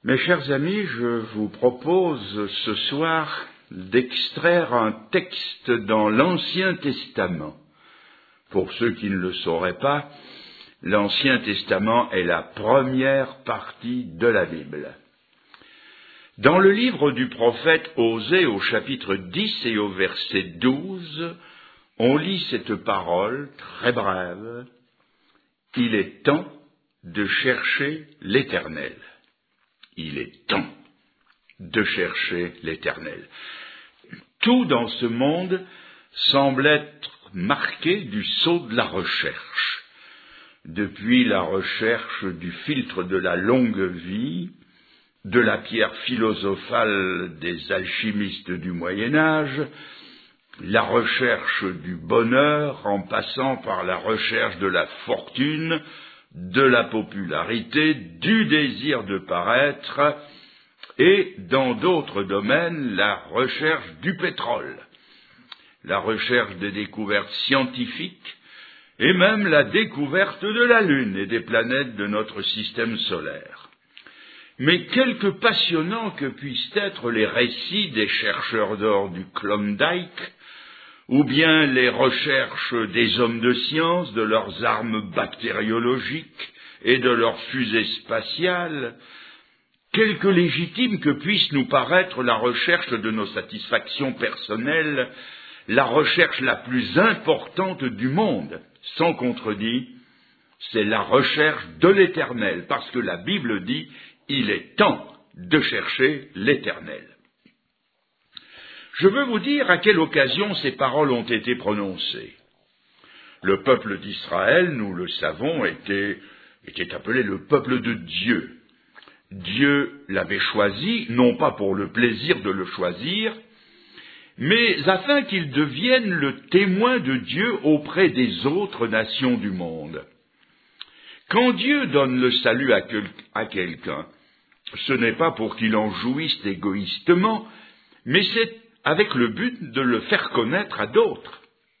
Mes chers amis, je vous propose ce soir d'extraire un texte dans l'Ancien Testament. Pour ceux qui ne le sauraient pas, l'Ancien Testament est la première partie de la Bible. Dans le livre du prophète Osée au chapitre 10 et au verset 12, on lit cette parole très brève. « Il est temps de chercher l'Éternel. » Il est temps de chercher l'Éternel. Tout dans ce monde semble être marqué du sceau de la recherche. Depuis la recherche du filtre de la longue vie, de la pierre philosophale des alchimistes du Moyen-Âge, la recherche du bonheur en passant par la recherche de la fortune, de la popularité, du désir de paraître, et dans d'autres domaines, la recherche du pétrole, la recherche des découvertes scientifiques, et même la découverte de la Lune et des planètes de notre système solaire. Mais quelque passionnants que puissent être les récits des chercheurs d'or du Klondike, ou bien les recherches des hommes de science, de leurs armes bactériologiques et de leurs fusées spatiales, quelque légitime que puisse nous paraître la recherche de nos satisfactions personnelles, la recherche la plus importante du monde, sans contredit, c'est la recherche de l'Éternel, parce que la Bible dit « il est temps de chercher l'Éternel ». Je veux vous dire à quelle occasion ces paroles ont été prononcées. Le peuple d'Israël, nous le savons, était appelé le peuple de Dieu. Dieu l'avait choisi, non pas pour le plaisir de le choisir, mais afin qu'il devienne le témoin de Dieu auprès des autres nations du monde. Quand Dieu donne le salut à quelqu'un, ce n'est pas pour qu'il en jouisse égoïstement, mais c'est avec le but de le faire connaître à d'autres.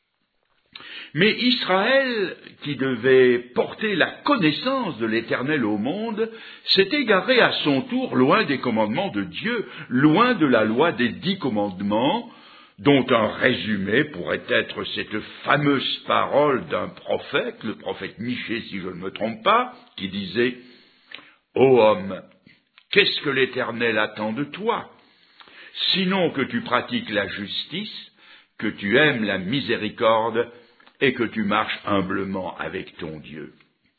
Mais Israël, qui devait porter la connaissance de l'Éternel au monde, s'est égaré à son tour loin des commandements de Dieu, loin de la loi des 10 commandements, dont un résumé pourrait être cette fameuse parole d'un prophète, le prophète Michée si je ne me trompe pas, qui disait « Ô homme, qu'est-ce que l'Éternel attend de toi ? Sinon que tu pratiques la justice, que tu aimes la miséricorde et que tu marches humblement avec ton Dieu. »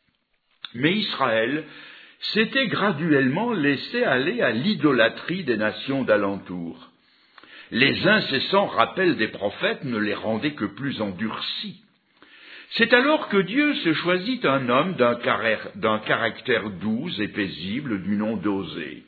Mais Israël s'était graduellement laissé aller à l'idolâtrie des nations d'alentour. Les incessants rappels des prophètes ne les rendaient que plus endurcis. C'est alors que Dieu se choisit un homme d'un caractère doux et paisible du nom d'Osée.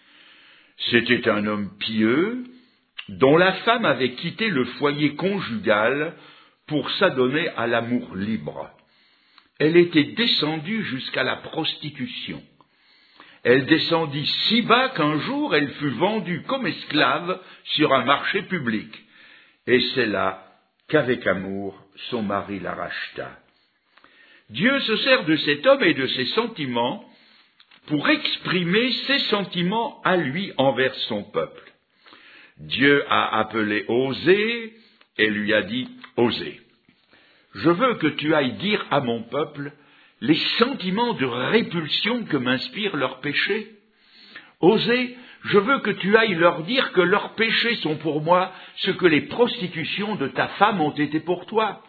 C'était un homme pieux, dont la femme avait quitté le foyer conjugal pour s'adonner à l'amour libre. Elle était descendue jusqu'à la prostitution. Elle descendit si bas qu'un jour elle fut vendue comme esclave sur un marché public. Et c'est là qu'avec amour, son mari la racheta. Dieu se sert de cet homme et de ses sentiments pour exprimer ses sentiments à lui envers son peuple. Dieu a appelé Osée et lui a dit « Osée, je veux que tu ailles dire à mon peuple les sentiments de répulsion que m'inspirent leurs péchés. Osée, je veux que tu ailles leur dire que leurs péchés sont pour moi ce que les prostitutions de ta femme ont été pour toi.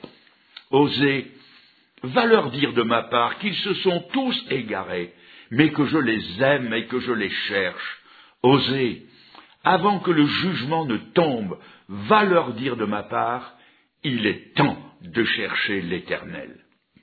Osée, va leur dire de ma part qu'ils se sont tous égarés, mais que je les aime et que je les cherche. Osée, avant que le jugement ne tombe, va leur dire de ma part, il est temps de chercher l'Éternel.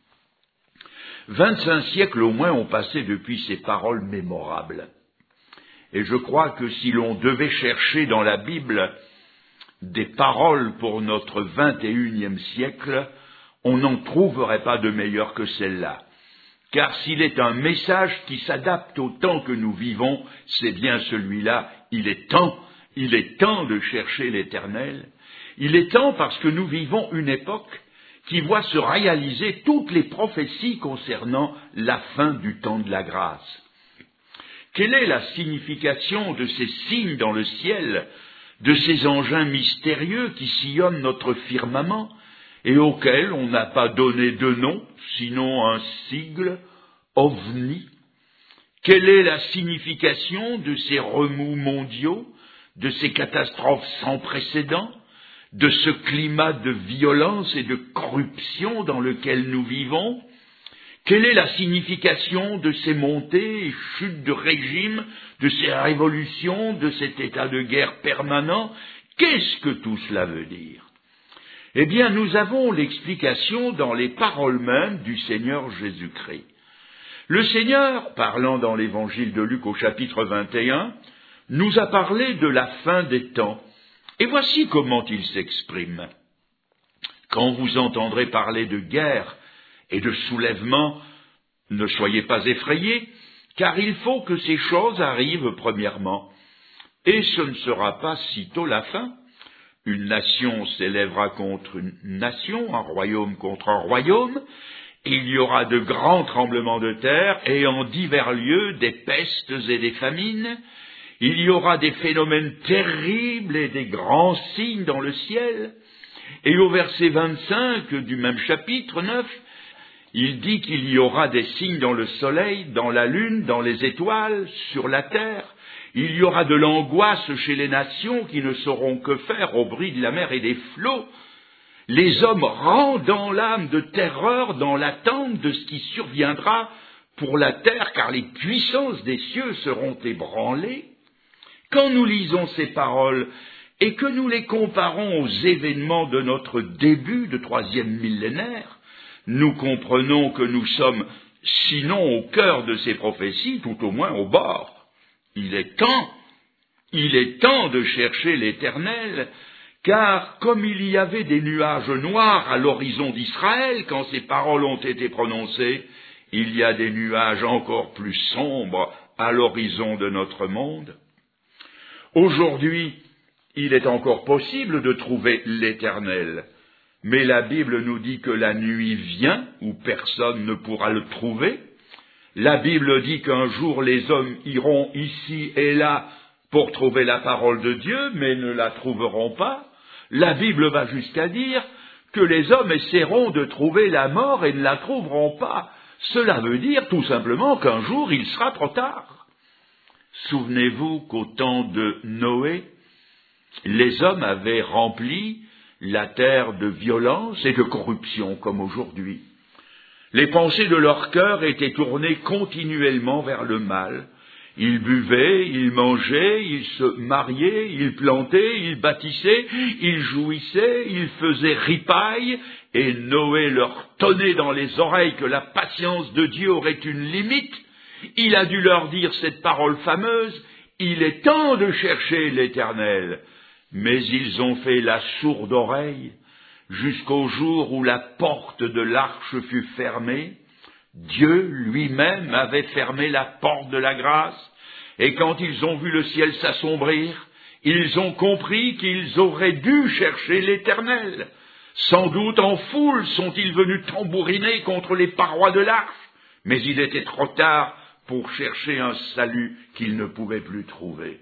25 siècles au moins ont passé depuis ces paroles mémorables. Et je crois que si l'on devait chercher dans la Bible des paroles pour notre 21e siècle, on n'en trouverait pas de meilleure que celle-là. Car s'il est un message qui s'adapte au temps que nous vivons, c'est bien celui-là. Il est temps de chercher l'Éternel. Il est temps parce que nous vivons une époque qui voit se réaliser toutes les prophéties concernant la fin du temps de la grâce. Quelle est la signification de ces signes dans le ciel, de ces engins mystérieux qui sillonnent notre firmament et auxquels on n'a pas donné de nom, sinon un sigle, ovni? Quelle est la signification de ces remous mondiaux, de ces catastrophes sans précédent, de ce climat de violence et de corruption dans lequel nous vivons? Quelle est la signification de ces montées et chutes de régime, de ces révolutions, de cet état de guerre permanent? Qu'est-ce que tout cela veut dire? Eh bien, nous avons l'explication dans les paroles mêmes du Seigneur Jésus-Christ. Le Seigneur, parlant dans l'évangile de Luc au chapitre 21, nous a parlé de la fin des temps. Et voici comment il s'exprime. Quand vous entendrez parler de guerre et de soulèvement, ne soyez pas effrayés, car il faut que ces choses arrivent premièrement. Et ce ne sera pas sitôt la fin. Une nation s'élèvera contre une nation, un royaume contre un royaume. Il y aura de grands tremblements de terre et en divers lieux des pestes et des famines. Il y aura des phénomènes terribles et des grands signes dans le ciel. Et au verset 25 du même chapitre 9, il dit qu'il y aura des signes dans le soleil, dans la lune, dans les étoiles, sur la terre. Il y aura de l'angoisse chez les nations qui ne sauront que faire au bruit de la mer et des flots. Les hommes rendant l'âme de terreur dans l'attente de ce qui surviendra pour la terre, car les puissances des cieux seront ébranlées. Quand nous lisons ces paroles et que nous les comparons aux événements de notre début de troisième millénaire, nous comprenons que nous sommes, sinon au cœur de ces prophéties, tout au moins au bord. Il est temps de chercher l'Éternel, car comme il y avait des nuages noirs à l'horizon d'Israël quand ces paroles ont été prononcées, il y a des nuages encore plus sombres à l'horizon de notre monde. Aujourd'hui, il est encore possible de trouver l'Éternel, mais la Bible nous dit que la nuit vient où personne ne pourra le trouver. La Bible dit qu'un jour les hommes iront ici et là pour trouver la parole de Dieu, mais ne la trouveront pas. La Bible va jusqu'à dire que les hommes essaieront de trouver la mort et ne la trouveront pas. Cela veut dire tout simplement qu'un jour il sera trop tard. Souvenez-vous qu'au temps de Noé, les hommes avaient rempli la terre de violence et de corruption comme aujourd'hui. Les pensées de leur cœur étaient tournées continuellement vers le mal. Ils buvaient, ils mangeaient, ils se mariaient, ils plantaient, ils bâtissaient, ils jouissaient, ils faisaient ripaille, et Noé leur tonnait dans les oreilles que la patience de Dieu aurait une limite. Il a dû leur dire cette parole fameuse, « Il est temps de chercher l'Éternel ». Mais ils ont fait la sourde oreille jusqu'au jour où la porte de l'arche fut fermée. Dieu lui-même avait fermé la porte de la grâce, et quand ils ont vu le ciel s'assombrir, ils ont compris qu'ils auraient dû chercher l'Éternel. Sans doute en foule sont-ils venus tambouriner contre les parois de l'arche, mais il était trop tard pour chercher un salut qu'ils ne pouvaient plus trouver.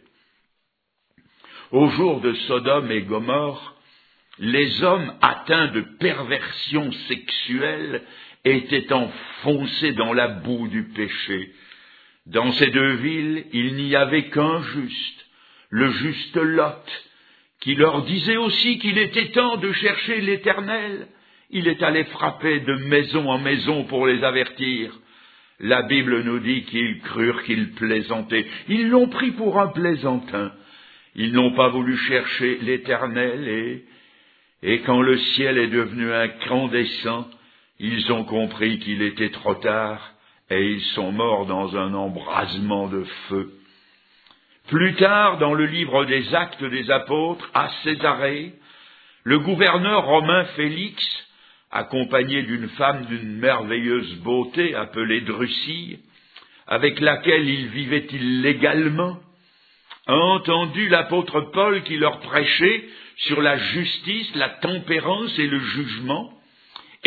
Au jour de Sodome et Gomorrhe, les hommes atteints de perversion sexuelle étaient enfoncés dans la boue du péché. Dans ces deux villes, il n'y avait qu'un juste, le juste Lot, qui leur disait aussi qu'il était temps de chercher l'Éternel. Il est allé frapper de maison en maison pour les avertir. La Bible nous dit qu'ils crurent qu'il plaisantait. Ils l'ont pris pour un plaisantin. Ils n'ont pas voulu chercher l'Éternel et quand le ciel est devenu incandescent, ils ont compris qu'il était trop tard et ils sont morts dans un embrasement de feu. Plus tard, dans le livre des Actes des Apôtres, à Césarée, le gouverneur romain Félix, accompagné d'une femme d'une merveilleuse beauté appelée Drusille, avec laquelle il vivait illégalement, a entendu l'apôtre Paul qui leur prêchait sur la justice, la tempérance et le jugement.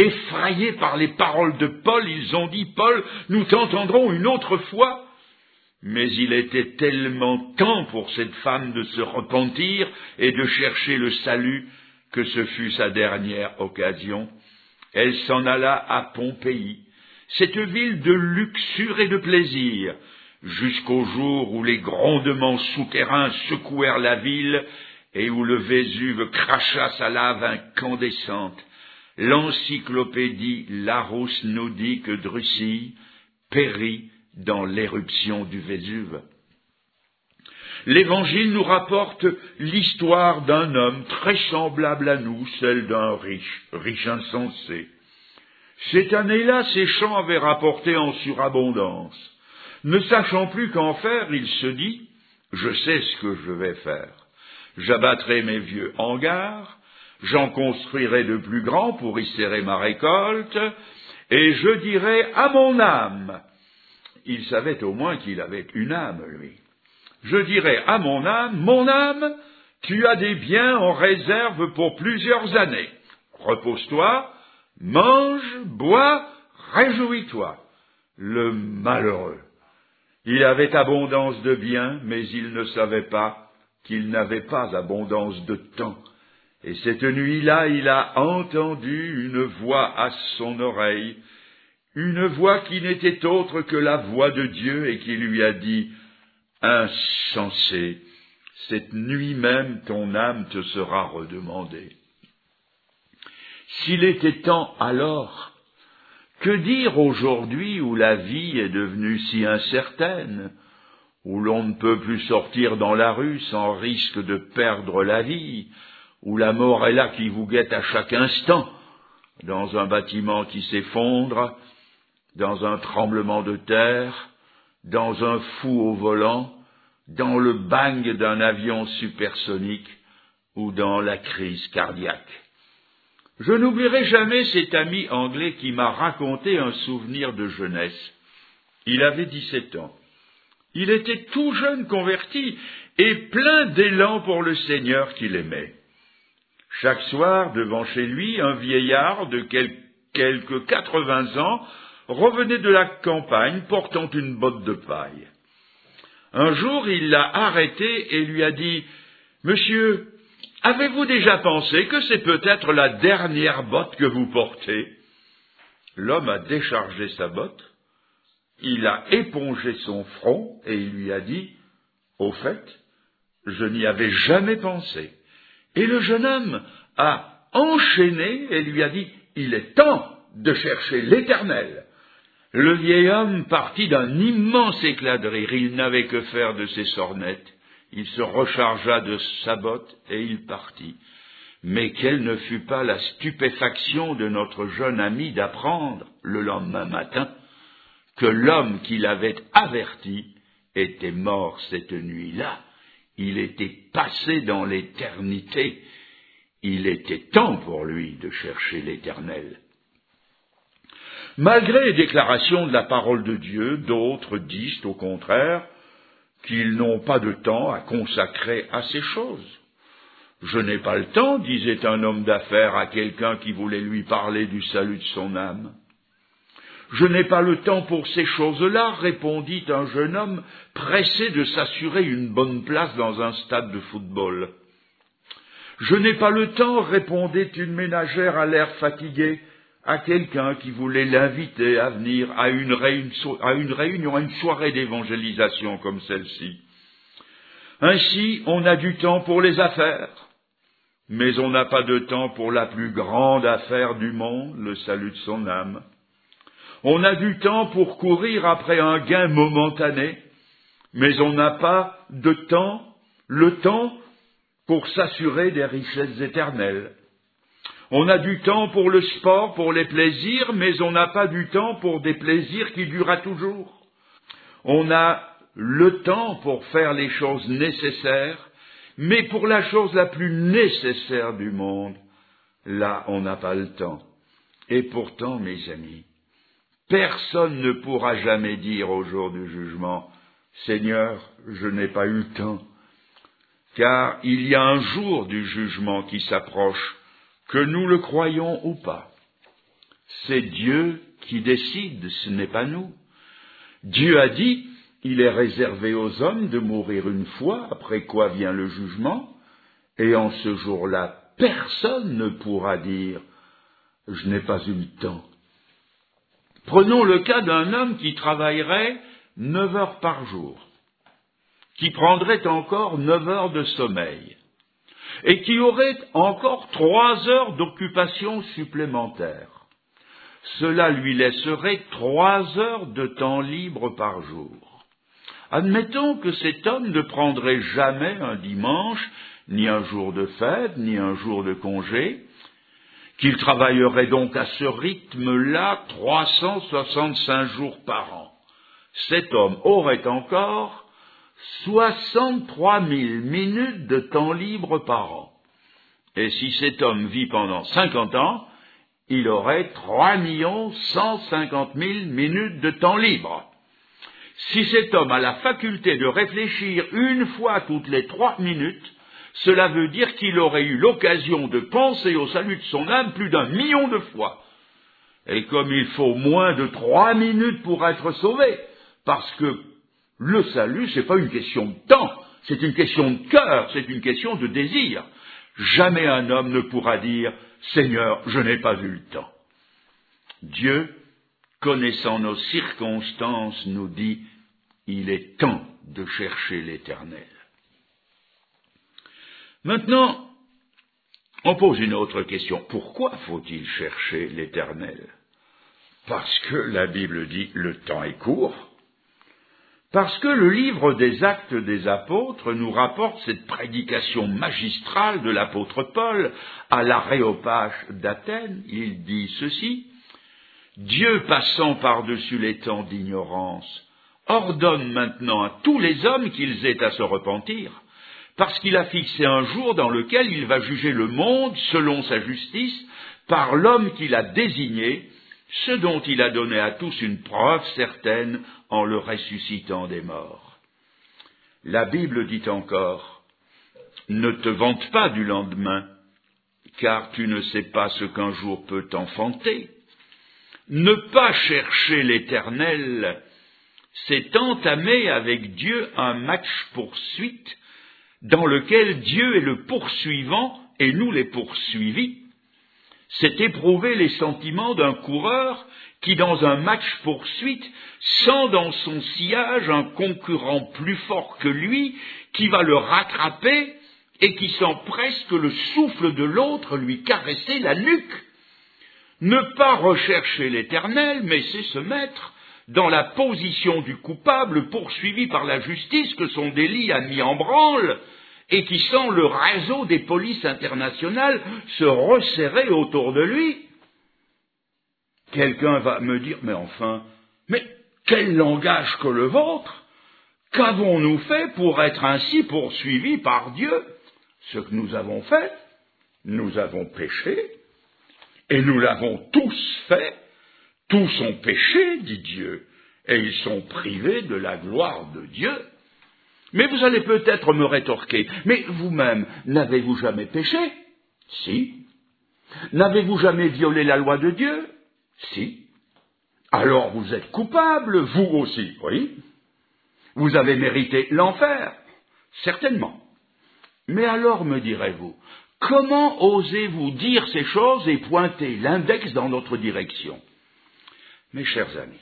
Effrayés par les paroles de Paul, ils ont dit « Paul, nous t'entendrons une autre fois ». Mais il était tellement temps pour cette femme de se repentir et de chercher le salut que ce fut sa dernière occasion. Elle s'en alla à Pompéi, cette ville de luxure et de plaisir, jusqu'au jour où les grondements souterrains secouèrent la ville et où le Vésuve cracha sa lave incandescente. L'encyclopédie Larousse nous dit que Drusille périt dans l'éruption du Vésuve. L'Évangile nous rapporte l'histoire d'un homme très semblable à nous, celle d'un riche insensé. Cette année-là, ses champs avaient rapporté en surabondance. Ne sachant plus qu'en faire, il se dit « Je sais ce que je vais faire. J'abattrai mes vieux hangars, j'en construirai de plus grands pour y serrer ma récolte, et je dirai à mon âme, il savait au moins qu'il avait une âme, lui, je dirai à mon âme, tu as des biens en réserve pour plusieurs années. Repose-toi, mange, bois, réjouis-toi. Le malheureux. Il avait abondance de biens, mais il ne savait pas qu'il n'avait pas abondance de temps. Et cette nuit-là, il a entendu une voix à son oreille, une voix qui n'était autre que la voix de Dieu et qui lui a dit « Insensé, cette nuit même ton âme te sera redemandée. » S'il était temps alors, que dire aujourd'hui où la vie est devenue si incertaine, où l'on ne peut plus sortir dans la rue sans risque de perdre la vie, où la mort est là qui vous guette à chaque instant, dans un bâtiment qui s'effondre, dans un tremblement de terre, dans un fou au volant, dans le bang d'un avion supersonique ou dans la crise cardiaque. Je n'oublierai jamais cet ami anglais qui m'a raconté un souvenir de jeunesse. Il avait 17 ans. Il était tout jeune converti et plein d'élan pour le Seigneur qu'il aimait. Chaque soir, devant chez lui, un vieillard de quelques 80 ans revenait de la campagne portant une botte de paille. Un jour, il l'a arrêté et lui a dit « Monsieur, avez-vous déjà pensé que c'est peut-être la dernière botte que vous portez ?» L'homme a déchargé sa botte, il a épongé son front et il lui a dit « Au fait, je n'y avais jamais pensé. » Et le jeune homme a enchaîné et lui a dit « Il est temps de chercher l'Éternel. » Le vieil homme partit d'un immense éclat de rire. Il n'avait que faire de ses sornettes. Il se rechargea de sa botte et il partit. Mais quelle ne fut pas la stupéfaction de notre jeune ami d'apprendre, le lendemain matin, que l'homme qui l'avait averti était mort cette nuit-là. Il était passé dans l'éternité. Il était temps pour lui de chercher l'Éternel. Malgré les déclarations de la parole de Dieu, d'autres disent au contraire qu'ils n'ont pas de temps à consacrer à ces choses. Je n'ai pas le temps, disait un homme d'affaires à quelqu'un qui voulait lui parler du salut de son âme. Je n'ai pas le temps pour ces choses-là, répondit un jeune homme pressé de s'assurer une bonne place dans un stade de football. Je n'ai pas le temps, répondait une ménagère à l'air fatigué, à quelqu'un qui voulait l'inviter à venir à une réunion, à une soirée d'évangélisation comme celle-ci. Ainsi, on a du temps pour les affaires, mais on n'a pas de temps pour la plus grande affaire du monde, le salut de son âme. On a du temps pour courir après un gain momentané, mais on n'a pas de temps, le temps pour s'assurer des richesses éternelles. On a du temps pour le sport, pour les plaisirs, mais on n'a pas du temps pour des plaisirs qui durent à toujours. On a le temps pour faire les choses nécessaires, mais pour la chose la plus nécessaire du monde, là, on n'a pas le temps. Et pourtant, mes amis, personne ne pourra jamais dire au jour du jugement, « Seigneur, je n'ai pas eu le temps », car il y a un jour du jugement qui s'approche, que nous le croyons ou pas. C'est Dieu qui décide, ce n'est pas nous. Dieu a dit, il est réservé aux hommes de mourir une fois, après quoi vient le jugement, et en ce jour-là, personne ne pourra dire « je n'ai pas eu le temps ». Prenons le cas d'un homme qui travaillerait 9 heures par jour, qui prendrait encore 9 heures de sommeil, et qui aurait encore 3 heures d'occupation supplémentaire. Cela lui laisserait 3 heures de temps libre par jour. Admettons que cet homme ne prendrait jamais un dimanche, ni un jour de fête, ni un jour de congé, qu'il travaillerait donc à ce rythme-là 365 jours par an. Cet homme aurait encore 63 000 minutes de temps libre par an. Et si cet homme vit pendant 50 ans, il aurait 3 150 000 minutes de temps libre. Si cet homme a la faculté de réfléchir une fois toutes les 3 minutes, cela veut dire qu'il aurait eu l'occasion de penser au salut de son âme plus d'1 million de fois. Et comme il faut moins de 3 minutes pour être sauvé, parce que le salut, c'est pas une question de temps, c'est une question de cœur, c'est une question de désir. Jamais un homme ne pourra dire « Seigneur, je n'ai pas eu le temps ». Dieu, connaissant nos circonstances, nous dit « Il est temps de chercher l'Éternel ». Maintenant, on pose une autre question. Pourquoi faut-il chercher l'Éternel? Parce que la Bible dit « Le temps est court ». Parce que le livre des Actes des Apôtres nous rapporte cette prédication magistrale de l'apôtre Paul à l'Aréopage d'Athènes. Il dit ceci: « Dieu, passant par-dessus les temps d'ignorance, ordonne maintenant à tous les hommes qu'ils aient à se repentir, parce qu'il a fixé un jour dans lequel il va juger le monde selon sa justice par l'homme qu'il a désigné, ce dont il a donné à tous une preuve certaine en le ressuscitant des morts. » La Bible dit encore: « Ne te vante pas du lendemain, car tu ne sais pas ce qu'un jour peut t'enfanter. » Ne pas chercher l'Éternel, c'est entamer avec Dieu un match-poursuite dans lequel Dieu est le poursuivant et nous les poursuivis. C'est éprouver les sentiments d'un coureur qui, dans un match-poursuite, sent dans son sillage un concurrent plus fort que lui, qui va le rattraper et qui sent presque le souffle de l'autre lui caresser la nuque. Ne pas rechercher l'Éternel, mais c'est se mettre dans la position du coupable poursuivi par la justice que son délit a mis en branle, et qui sent le réseau des polices internationales se resserrer autour de lui. Quelqu'un va me dire, mais enfin, mais quel langage que le vôtre! Qu'avons-nous fait pour être ainsi poursuivis par Dieu? Ce que nous avons fait, nous avons péché, et nous l'avons tous fait. Tous ont péché, dit Dieu, et ils sont privés de la gloire de Dieu. Mais vous allez peut-être me rétorquer, mais vous-même, n'avez-vous jamais péché? Si. N'avez-vous jamais violé la loi de Dieu? Si. Alors vous êtes coupable, vous aussi, oui. Vous avez mérité l'enfer? Certainement. Mais alors, me direz-vous, comment osez-vous dire ces choses et pointer l'index dans notre direction? Mes chers amis,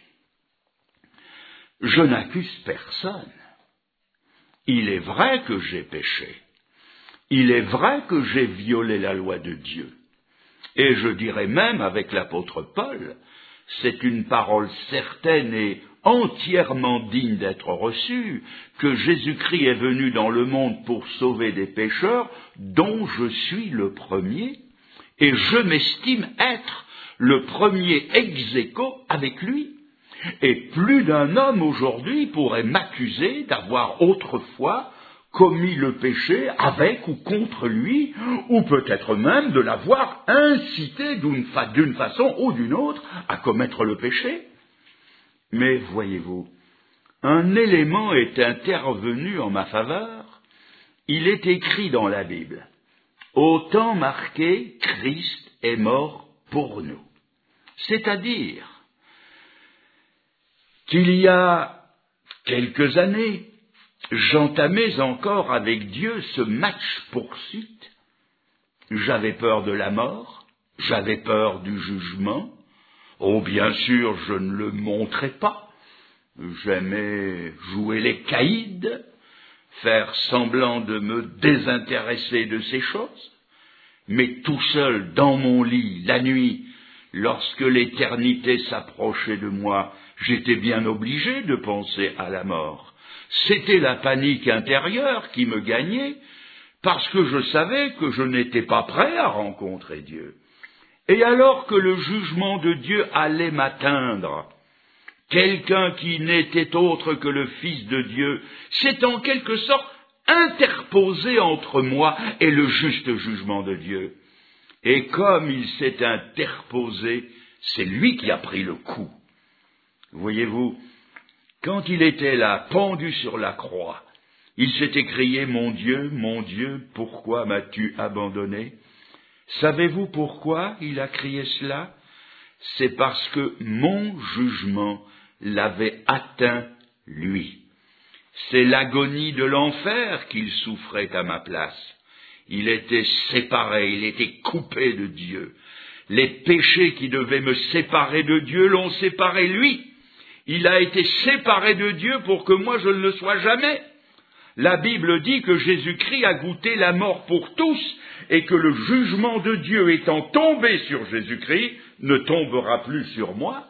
je n'accuse personne. Il est vrai que j'ai péché. Il est vrai que j'ai violé la loi de Dieu. Et je dirais même avec l'apôtre Paul, c'est une parole certaine et entièrement digne d'être reçue, que Jésus-Christ est venu dans le monde pour sauver des pécheurs, dont je suis le premier, et je m'estime être le premier ex aequo avec lui. Et plus d'un homme aujourd'hui pourrait m'accuser d'avoir autrefois commis le péché avec ou contre lui, ou peut-être même de l'avoir incité d'une façon ou d'une autre à commettre le péché. Mais voyez-vous, un élément est intervenu en ma faveur. Il est écrit dans la Bible: au temps marqué, Christ est mort pour nous. C'est-à-dire qu'il y a quelques années, j'entamais encore avec Dieu ce match poursuite. J'avais peur de la mort, j'avais peur du jugement. Oh, bien sûr, je ne le montrais pas. J'aimais jouer les caïds, faire semblant de me désintéresser de ces choses. Mais tout seul, dans mon lit, la nuit, lorsque l'éternité s'approchait de moi, j'étais bien obligé de penser à la mort. C'était la panique intérieure qui me gagnait, parce que je savais que je n'étais pas prêt à rencontrer Dieu. Et alors que le jugement de Dieu allait m'atteindre, quelqu'un qui n'était autre que le Fils de Dieu s'est en quelque sorte interposé entre moi et le juste jugement de Dieu. Et comme il s'est interposé, c'est lui qui a pris le coup. Voyez-vous, quand il était là, pendu sur la croix, il s'est écrié « Mon Dieu, pourquoi m'as-tu abandonné ?» Savez-vous pourquoi il a crié cela? C'est parce que mon jugement l'avait atteint lui. C'est l'agonie de l'enfer qu'il souffrait à ma place. Il était séparé, il était coupé de Dieu. Les péchés qui devaient me séparer de Dieu l'ont séparé lui. Il a été séparé de Dieu pour que moi je ne le sois jamais. La Bible dit que Jésus-Christ a goûté la mort pour tous et que le jugement de Dieu étant tombé sur Jésus-Christ ne tombera plus sur moi.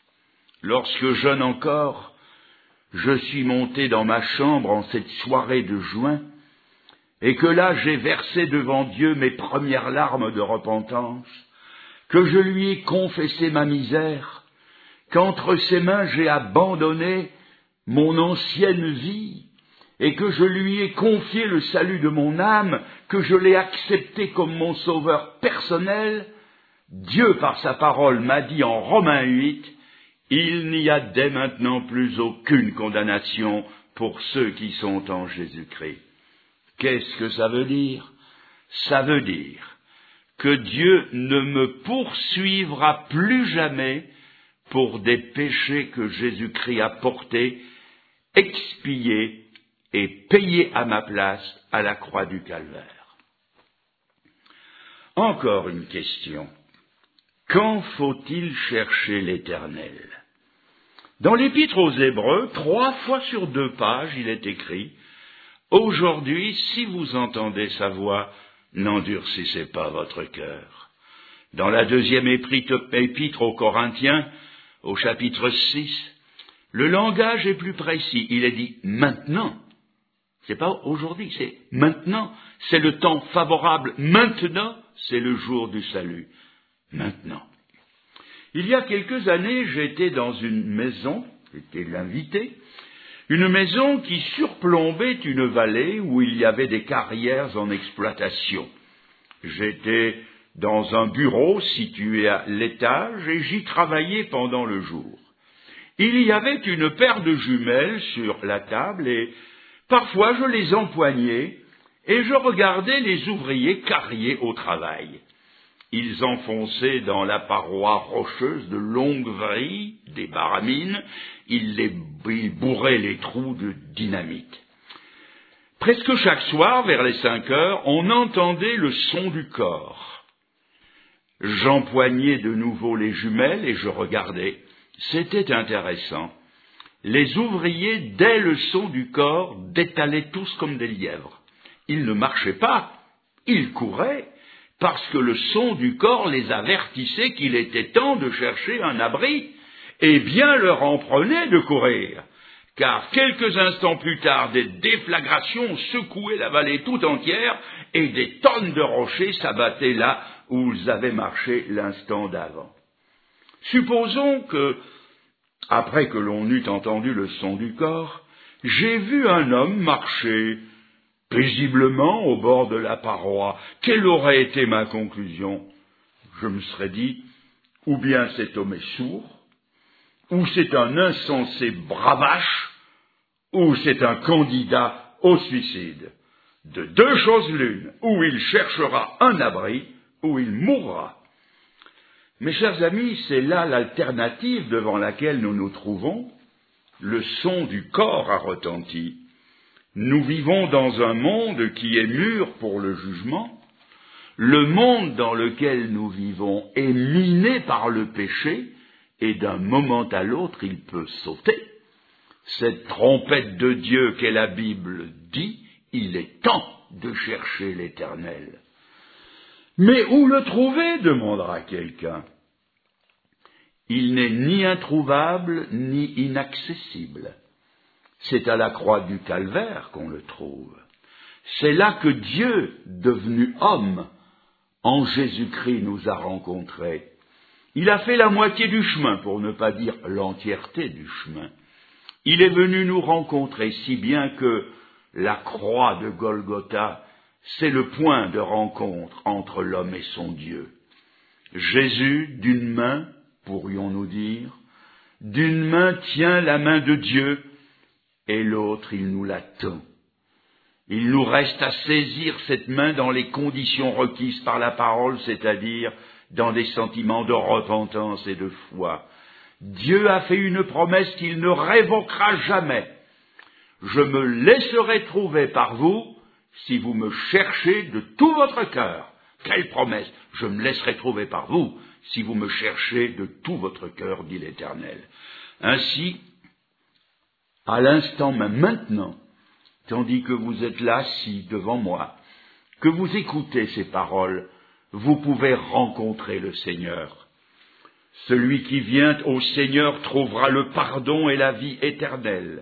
Lorsque jeune encore, je suis monté dans ma chambre en cette soirée de juin et que là j'ai versé devant Dieu mes premières larmes de repentance, que je lui ai confessé ma misère, qu'entre ses mains j'ai abandonné mon ancienne vie, et que je lui ai confié le salut de mon âme, que je l'ai accepté comme mon sauveur personnel, Dieu par sa parole m'a dit en Romains 8, « Il n'y a dès maintenant plus aucune condamnation pour ceux qui sont en Jésus-Christ. » Qu'est-ce que ça veut dire? Ça veut dire que Dieu ne me poursuivra plus jamais pour des péchés que Jésus-Christ a portés, expiés et payés à ma place à la croix du Calvaire. Encore une question. Quand faut-il chercher l'Éternel? Dans l'Épître aux Hébreux, 3 fois sur 2 pages, il est écrit « Aujourd'hui, si vous entendez sa voix, n'endurcissez pas votre cœur. » Dans la 2e épître aux Corinthiens, au chapitre 6, le langage est plus précis. Il est dit « maintenant ». C'est pas aujourd'hui, c'est maintenant. C'est le temps favorable. Maintenant, c'est le jour du salut. Maintenant. Il y a quelques années, j'étais dans une maison, j'étais l'invité, une maison qui surplombait une vallée où il y avait des carrières en exploitation. J'étais dans un bureau situé à l'étage et j'y travaillais pendant le jour. Il y avait une paire de jumelles sur la table et parfois je les empoignais et je regardais les ouvriers carrier au travail. Ils enfonçaient dans la paroi rocheuse de longues vrilles, des baramines, ils bourraient les trous de dynamite. Presque chaque soir, vers les 5 heures, on entendait le son du corps. J'empoignais de nouveau les jumelles et je regardais. C'était intéressant. Les ouvriers, dès le son du corps, détalaient tous comme des lièvres. Ils ne marchaient pas, ils couraient, parce que le son du corps les avertissait qu'il était temps de chercher un abri, et bien leur en prenait de courir, car quelques instants plus tard, des déflagrations secouaient la vallée tout entière, et des tonnes de rochers s'abattaient là où ils avaient marché l'instant d'avant. Supposons que, après que l'on eut entendu le son du corps, j'ai vu un homme marcher paisiblement au bord de la paroi. Quelle aurait été ma conclusion? Je me serais dit, ou bien cet homme est sourd, ou c'est un insensé bravache, ou c'est un candidat au suicide. De 2 choses l'une, ou il cherchera un abri, ou il mourra. Mes chers amis, c'est là l'alternative devant laquelle nous nous trouvons. le son du corps a retenti. Nous vivons dans un monde qui est mûr pour le jugement. Le monde dans lequel nous vivons est miné par le péché, et d'un moment à l'autre, il peut sauter. Cette trompette de Dieu qu'est la Bible dit, il est temps de chercher l'Éternel. Mais où le trouver, demandera quelqu'un. Il n'est ni introuvable, ni inaccessible. C'est à la croix du Calvaire qu'on le trouve. C'est là que Dieu, devenu homme, en Jésus-Christ nous a rencontrés. Il a fait la moitié du chemin, pour ne pas dire l'entièreté du chemin. Il est venu nous rencontrer, si bien que la croix de Golgotha, c'est le point de rencontre entre l'homme et son Dieu. Jésus, d'une main, pourrions-nous dire, d'une main tient la main de Dieu, et l'autre, il nous la tend. Il nous reste à saisir cette main dans les conditions requises par la parole, c'est-à-dire dans des sentiments de repentance et de foi. Dieu a fait une promesse qu'il ne révoquera jamais. Je me laisserai trouver par vous si vous me cherchez de tout votre cœur. Quelle promesse! Je me laisserai trouver par vous si vous me cherchez de tout votre cœur, dit l'Éternel. Ainsi, à l'instant même, maintenant, tandis que vous êtes là, assis devant moi, que vous écoutez ces paroles, vous pouvez rencontrer le Seigneur. Celui qui vient au Seigneur trouvera le pardon et la vie éternelle.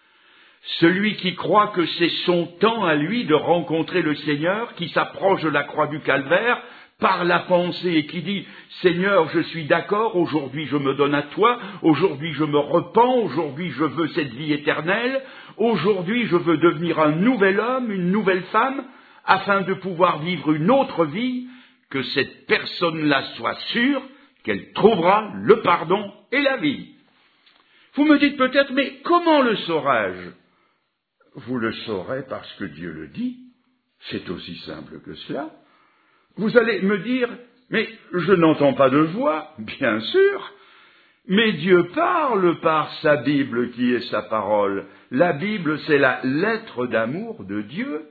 Celui qui croit que c'est son temps à lui de rencontrer le Seigneur, qui s'approche de la croix du Calvaire, par la pensée et qui dit « Seigneur, je suis d'accord, aujourd'hui je me donne à toi, aujourd'hui je me repens, aujourd'hui je veux cette vie éternelle, aujourd'hui je veux devenir un nouvel homme, une nouvelle femme, afin de pouvoir vivre une autre vie, que cette personne-là soit sûre qu'elle trouvera le pardon et la vie. » Vous me dites peut-être « Mais comment le saurai-je » Vous le saurez parce que Dieu le dit. C'est aussi simple que cela. Vous allez me dire, mais je n'entends pas de voix, bien sûr, mais Dieu parle par sa Bible qui est sa parole. La Bible, c'est la lettre d'amour de Dieu.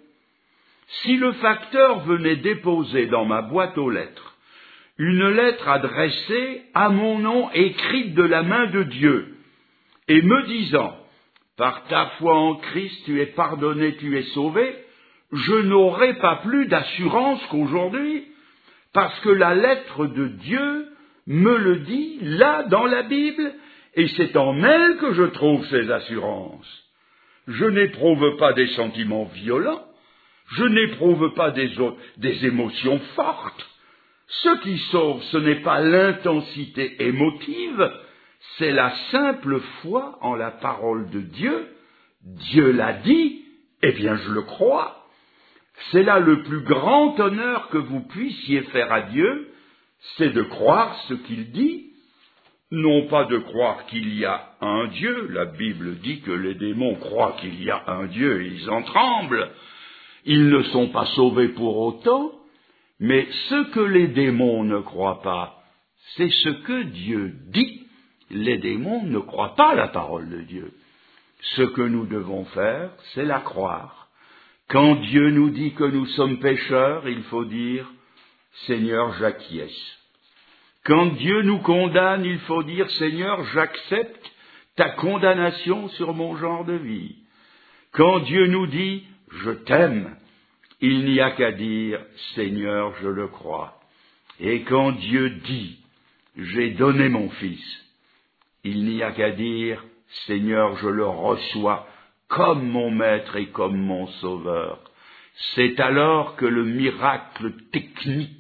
Si le facteur venait déposer dans ma boîte aux lettres une lettre adressée à mon nom écrite de la main de Dieu et me disant « Par ta foi en Christ, tu es pardonné, tu es sauvé », je n'aurai pas plus d'assurance qu'aujourd'hui, parce que la lettre de Dieu me le dit là dans la Bible, et c'est en elle que je trouve ces assurances. Je n'éprouve pas des sentiments violents, je n'éprouve pas des émotions fortes. Ce qui sauve, ce n'est pas l'intensité émotive, c'est la simple foi en la parole de Dieu. Dieu l'a dit, eh bien je le crois. C'est là le plus grand honneur que vous puissiez faire à Dieu, c'est de croire ce qu'il dit, non pas de croire qu'il y a un Dieu. La Bible dit que les démons croient qu'il y a un Dieu et ils en tremblent. Ils ne sont pas sauvés pour autant, mais ce que les démons ne croient pas, c'est ce que Dieu dit. Les démons ne croient pas la parole de Dieu. Ce que nous devons faire, c'est la croire. Quand Dieu nous dit que nous sommes pécheurs, il faut dire « Seigneur, j'acquiesce ». Quand Dieu nous condamne, il faut dire « Seigneur, j'accepte ta condamnation sur mon genre de vie ». Quand Dieu nous dit « Je t'aime », il n'y a qu'à dire « Seigneur, je le crois ». Et quand Dieu dit « J'ai donné mon Fils », il n'y a qu'à dire « Seigneur, je le reçois comme mon Maître et comme mon Sauveur ». C'est alors que le miracle technique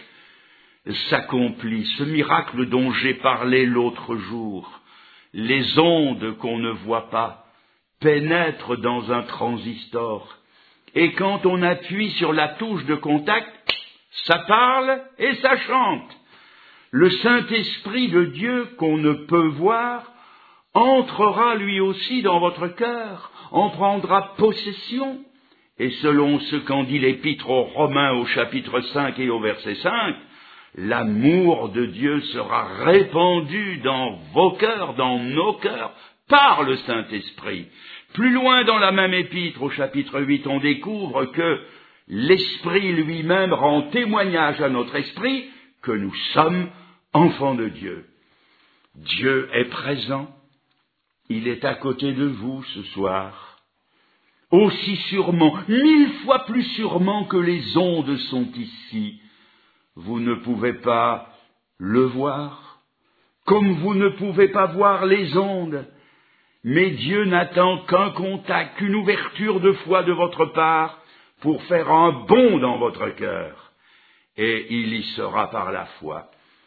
s'accomplit, ce miracle dont j'ai parlé l'autre jour. Les ondes qu'on ne voit pas pénètrent dans un transistor, et quand on appuie sur la touche de contact, ça parle et ça chante. Le Saint-Esprit de Dieu qu'on ne peut voir entrera lui aussi dans votre cœur, en prendra possession, et selon ce qu'en dit l'Épître aux Romains au chapitre 5 et au verset 5, l'amour de Dieu sera répandu dans vos cœurs, dans nos cœurs, par le Saint-Esprit. Plus loin dans la même épître, au chapitre 8, on découvre que l'Esprit lui-même rend témoignage à notre esprit que nous sommes enfants de Dieu. Dieu est présent, il est à côté de vous ce soir, aussi sûrement, 1000 fois plus sûrement que les ondes sont ici. Vous ne pouvez pas le voir, comme vous ne pouvez pas voir les ondes, mais Dieu n'attend qu'un contact, qu'une ouverture de foi de votre part pour faire un bond dans votre cœur, et il y sera par la foi.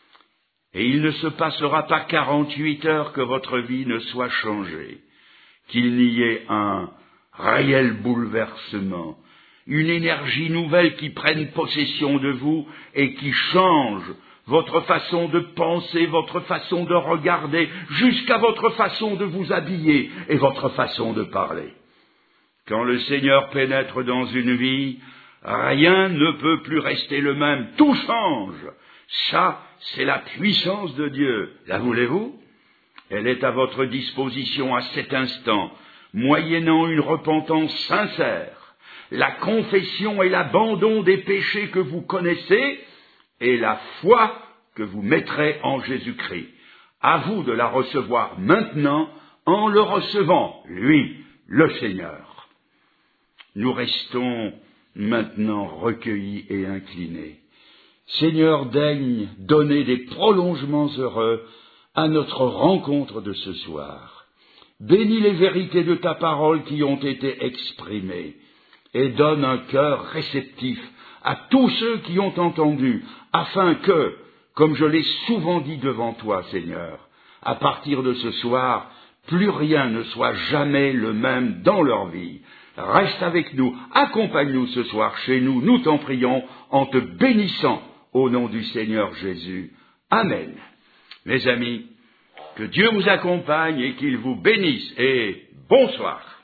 Et il ne se passera pas 48 heures que votre vie ne soit changée, qu'il n'y ait un réel bouleversement, une énergie nouvelle qui prenne possession de vous et qui change votre façon de penser, votre façon de regarder, jusqu'à votre façon de vous habiller et votre façon de parler. Quand le Seigneur pénètre dans une vie, rien ne peut plus rester le même, tout change. Ça, c'est la puissance de Dieu. La voulez-vous? Elle est à votre disposition à cet instant, moyennant une repentance sincère, la confession et l'abandon des péchés que vous connaissez, et la foi que vous mettrez en Jésus-Christ. À vous de la recevoir maintenant en le recevant, lui, le Seigneur. Nous restons maintenant recueillis et inclinés. Seigneur, daigne donner des prolongements heureux à notre rencontre de ce soir. Bénis les vérités de ta parole qui ont été exprimées et donne un cœur réceptif à tous ceux qui ont entendu, afin que, comme je l'ai souvent dit devant toi, Seigneur, à partir de ce soir, plus rien ne soit jamais le même dans leur vie. Reste avec nous, accompagne-nous ce soir chez nous, nous t'en prions, en te bénissant au nom du Seigneur Jésus. Amen. Mes amis, que Dieu vous accompagne et qu'il vous bénisse, et bonsoir.